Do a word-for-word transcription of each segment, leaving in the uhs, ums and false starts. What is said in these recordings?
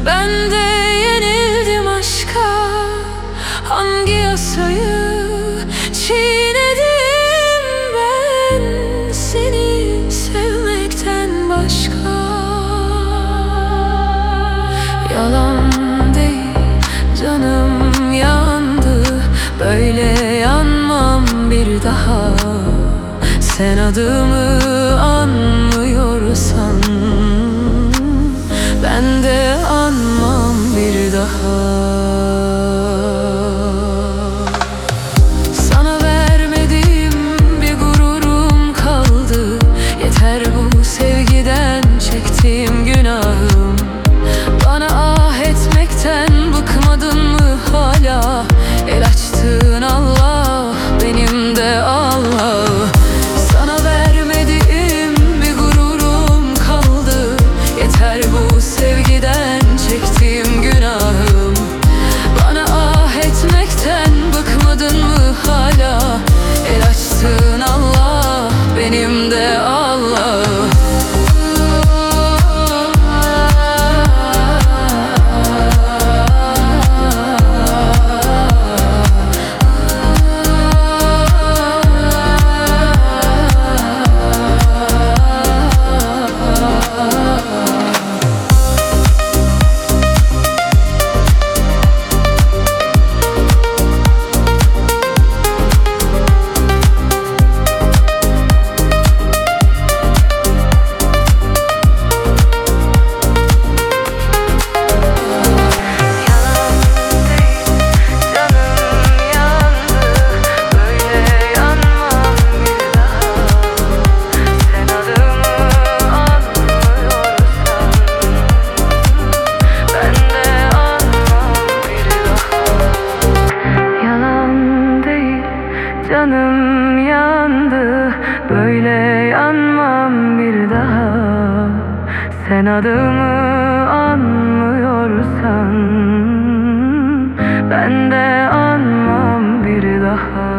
Ben de yenildim aşka. Hangi yasayı çiğnedim ben seni sevmekten başka? Yalan değil, canım yandı. Böyle yanmam bir daha. Sen adımı anmıyorsan ben de anmam bir daha. Sana vermediğim bir gururum kaldı. Yeter bu sevgiden çektiğim günahım. Bana ah etmekten bıkmadın mı hala? El açtığın Allah benim de Allah. Sana vermediğim bir gururum kaldı. Yeter bu sevgiden çektiğim günahım. Bana ah etmekten bıkmadın mı hala? El açtığın Allah benim de Allah. Canım yandı, böyle yanmam bir daha. Sen adımı anmıyorsan ben de anmam bir daha.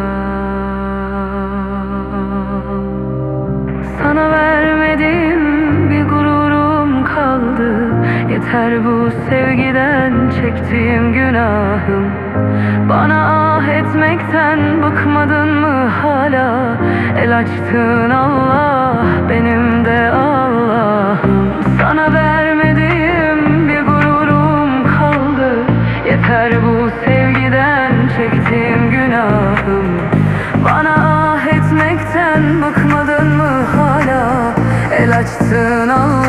Sana vermediğim bir gururum kaldı. Yeter bu sevgiden çektiğim günahım. Bana ah etmekten bıkmadın mı hala? El açtığın Allah benim de Allah'ım. Sana vermediğim bir gururum kaldı. Yeter bu sevgiden çektiğim günahım. Bana ah etmekten bıkmadın mı hala? El açtığın Allah